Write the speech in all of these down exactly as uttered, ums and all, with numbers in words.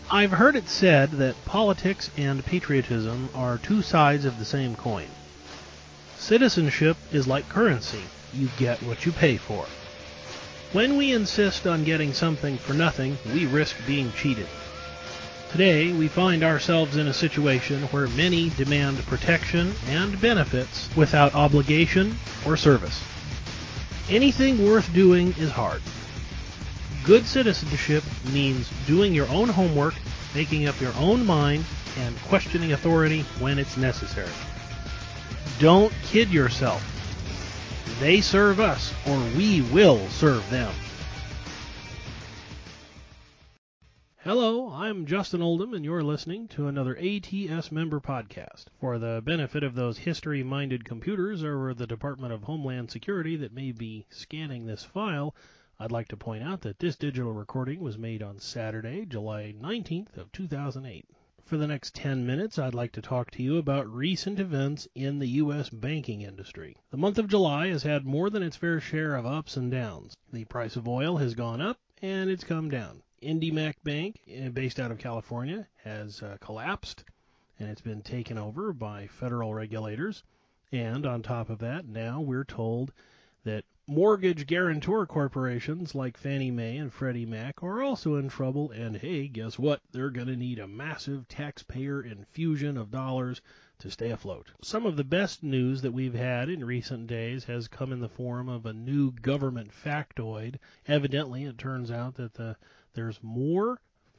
I've heard it said that politics and patriotism are two sides of the same coin. Citizenship is like currency. You get what you pay for. When we insist on getting something for nothing, we risk being cheated. Today, we find ourselves in a situation where many demand protection and benefits without obligation or service. Anything worth doing is hard. Good citizenship means doing your own homework, making up your own mind, and questioning authority when it's necessary. Don't kid yourself. They serve us, or we will serve them. Hello, I'm Justin Oldham, and you're listening to another A T S member podcast. For the benefit of those history-minded computers or the Department of Homeland Security that may be scanning this file, I'd like to point out that this digital recording was made on Saturday, July nineteenth of two thousand eight. For the next ten minutes, I'd like to talk to you about recent events in the U S banking industry. The month of July has had more than its fair share of ups and downs. The price of oil has gone up, and it's come down. IndyMac Bank, based out of California, has uh, collapsed, and it's been taken over by federal regulators. And on top of that, now we're told that mortgage guarantor corporations like Fannie Mae and Freddie Mac are also in trouble, and hey, guess what? They're going to need a massive taxpayer infusion of dollars to stay afloat. Some of the best news that we've had in recent days has come in the form of a new government factoid. Evidently, it turns out that the, there's more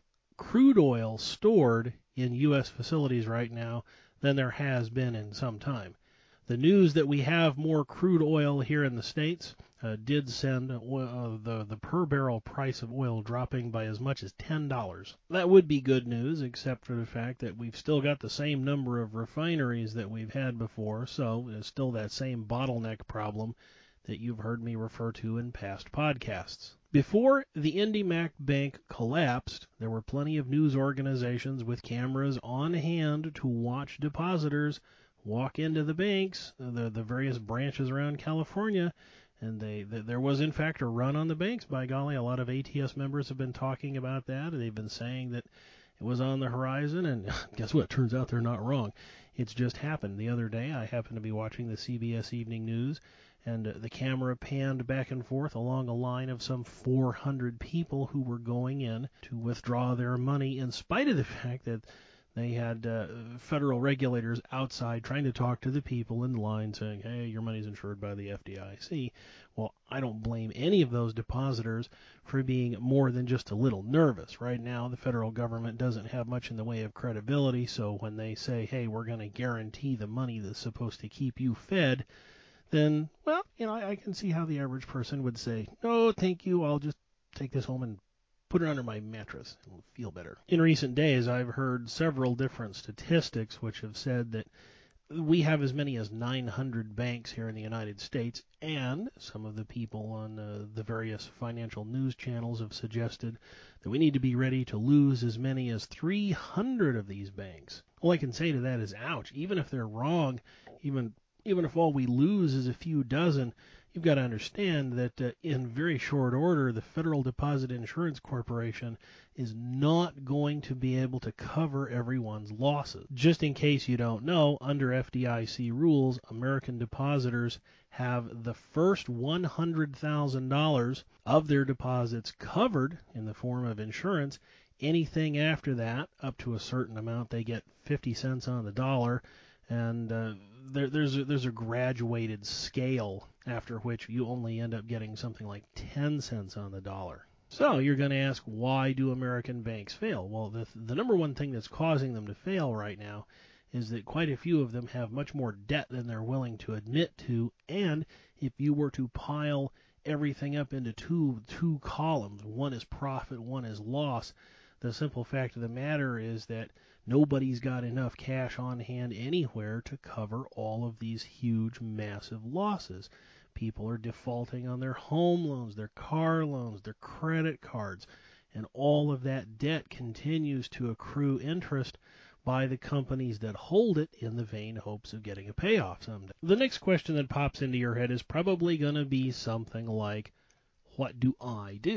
crude oil stored in U S facilities right now than there has been in some time. The news that we have more crude oil here in the States uh, did send oil, uh, the, the per barrel price of oil dropping by as much as ten dollars. That would be good news, except for the fact that we've still got the same number of refineries that we've had before, so it's still that same bottleneck problem that you've heard me refer to in past podcasts. Before the IndyMac Bank collapsed, there were plenty of news organizations with cameras on hand to watch depositors walk into the banks, the the various branches around California, and they, they there was in fact a run on the banks. By golly, a lot of A T S members have been talking about that, and they've been saying that it was on the horizon, and guess what? Turns out they're not wrong. It's just happened. The other day, I happened to be watching the C B S Evening News, and uh, the camera panned back and forth along a line of some four hundred people who were going in to withdraw their money, in spite of the fact that they had uh, federal regulators outside trying to talk to the people in line saying, hey, your money's insured by the F D I C. Well, I don't blame any of those depositors for being more than just a little nervous. Right now, the federal government doesn't have much in the way of credibility, so when they say, hey, we're going to guarantee the money that's supposed to keep you fed, then, well, you know, I, I can see how the average person would say, no, thank you, I'll just take this home and put it under my mattress and feel better. In recent days, I've heard several different statistics which have said that we have as many as nine hundred banks here in the United States, and some of the people on uh, the various financial news channels have suggested that we need to be ready to lose as many as three hundred of these banks. All I can say to that is, ouch, even if they're wrong, even even if all we lose is a few dozen, you've got to understand that uh, in very short order, the Federal Deposit Insurance Corporation is not going to be able to cover everyone's losses. Just in case you don't know, under F D I C rules, American depositors have the first one hundred thousand dollars of their deposits covered in the form of insurance. Anything after that, up to a certain amount, they get fifty cents on the dollar. And uh, there, there's a, there's a graduated scale after which you only end up getting something like ten cents on the dollar. So you're going to ask, why do American banks fail? Well, the, the number one thing that's causing them to fail right now is that quite a few of them have much more debt than they're willing to admit to, and if you were to pile everything up into two two columns, one is profit, one is loss, the simple fact of the matter is that nobody's got enough cash on hand anywhere to cover all of these huge, massive losses. People are defaulting on their home loans, their car loans, their credit cards, and all of that debt continues to accrue interest by the companies that hold it in the vain hopes of getting a payoff someday. The next question that pops into your head is probably going to be something like, what do I do?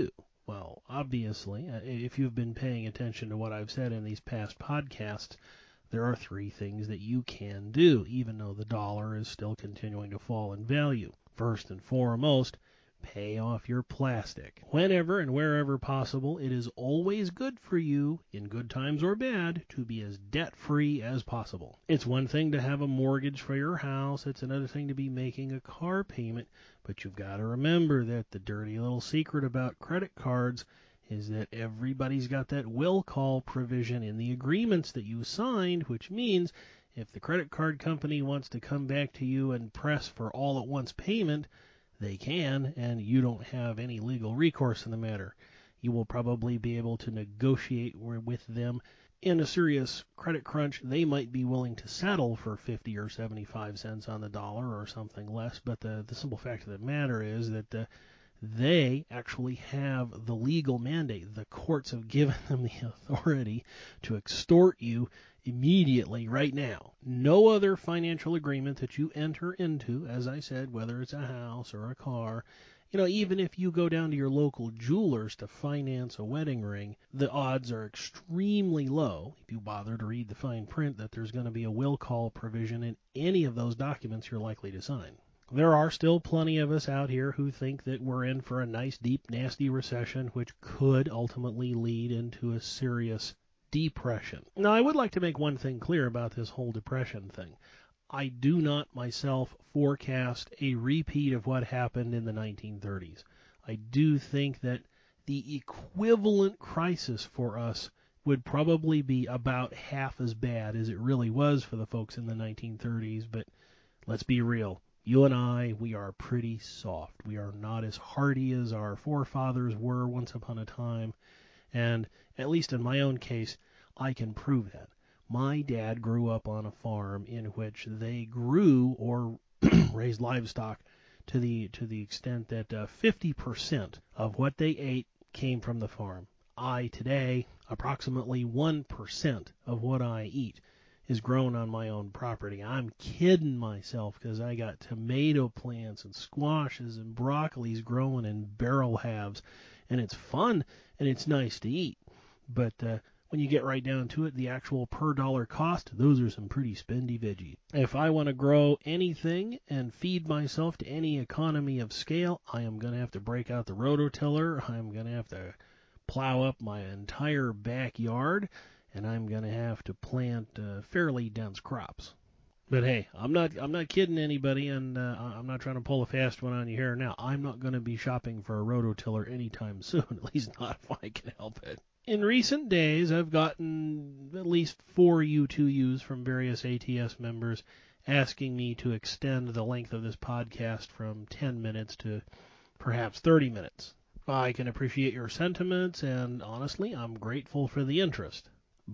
Well, obviously, if you've been paying attention to what I've said in these past podcasts, there are three things that you can do, even though the dollar is still continuing to fall in value. First and foremost, pay off your plastic. Whenever and wherever possible, it is always good for you, in good times or bad, to be as debt-free as possible. It's one thing to have a mortgage for your house, it's another thing to be making a car payment, but you've got to remember that the dirty little secret about credit cards is that everybody's got that will call provision in the agreements that you signed, which means if the credit card company wants to come back to you and press for all-at-once payment, they can, and you don't have any legal recourse in the matter. You will probably be able to negotiate with them. In a serious credit crunch, they might be willing to settle for fifty or seventy-five cents on the dollar or something less, but the, the simple fact of the matter is that uh, they actually have the legal mandate. The courts have given them the authority to extort you immediately right now. No other financial agreement that you enter into, as I said, whether it's a house or a car, you know, even if you go down to your local jewelers to finance a wedding ring, the odds are extremely low, if you bother to read the fine print, that there's going to be a will call provision in any of those documents you're likely to sign. There are still plenty of us out here who think that we're in for a nice, deep, nasty recession, which could ultimately lead into a serious depression. Now, I would like to make one thing clear about this whole depression thing. I do not myself forecast a repeat of what happened in the nineteen thirties. I do think that the equivalent crisis for us would probably be about half as bad as it really was for the folks in the nineteen thirties, but let's be real. You and I, we are pretty soft. We are not as hardy as our forefathers were once upon a time. And at least in my own case, I can prove that. My dad grew up on a farm in which they grew or raised livestock to the to the extent that uh, fifty percent of what they ate came from the farm. I today, approximately one percent of what I eat is grown on my own property. I'm kidding myself because I got tomato plants and squashes and broccolis growing in barrel halves, and it's fun and it's nice to eat. But uh, when you get right down to it, the actual per dollar cost, those are some pretty spendy veggies. If I want to grow anything and feed myself to any economy of scale, I am going to have to break out the rototiller. I'm going to have to plow up my entire backyard, and I'm going to have to plant uh, fairly dense crops. But hey, I'm not I'm not kidding anybody, and uh, I'm not trying to pull a fast one on you here now. I'm not going to be shopping for a rototiller anytime soon, at least not if I can help it. In recent days, I've gotten at least four U two Us from various A T S members asking me to extend the length of this podcast from ten minutes to perhaps thirty minutes. I can appreciate your sentiments, and honestly, I'm grateful for the interest.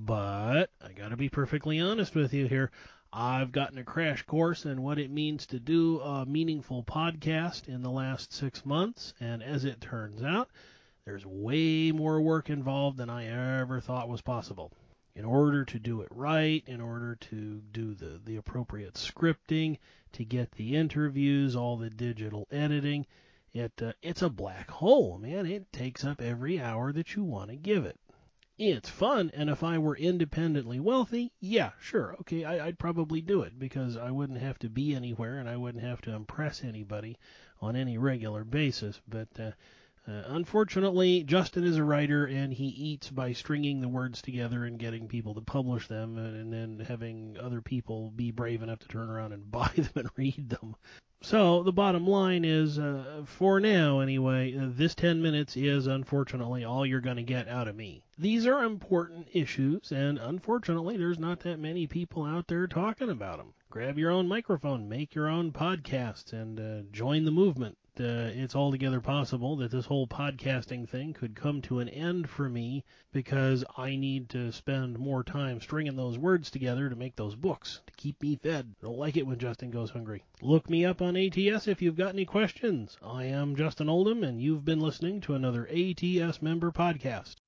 But I got to be perfectly honest with you here. I've gotten a crash course in what it means to do a meaningful podcast in the last six months, and as it turns out, there's way more work involved than I ever thought was possible. In order to do it right, in order to do the, the appropriate scripting, to get the interviews, all the digital editing, it uh, it's a black hole, man. It takes up every hour that you want to give it. It's fun, and if I were independently wealthy, yeah, sure, okay, I, I'd probably do it because I wouldn't have to be anywhere and I wouldn't have to impress anybody on any regular basis. But uh, uh, unfortunately, Justin is a writer, and he eats by stringing the words together and getting people to publish them, and, and then having other people be brave enough to turn around and buy them and read them. So the bottom line is, uh, for now anyway, uh, this ten minutes is unfortunately all you're going to get out of me. These are important issues, and unfortunately there's not that many people out there talking about them. Grab your own microphone, make your own podcasts, and uh, join the movement. Uh, it's altogether possible that this whole podcasting thing could come to an end for me because I need to spend more time stringing those words together to make those books to keep me fed. I don't like it when Justin goes hungry. Look me up on A T S if you've got any questions. I am Justin Oldham, and you've been listening to another A T S member podcast.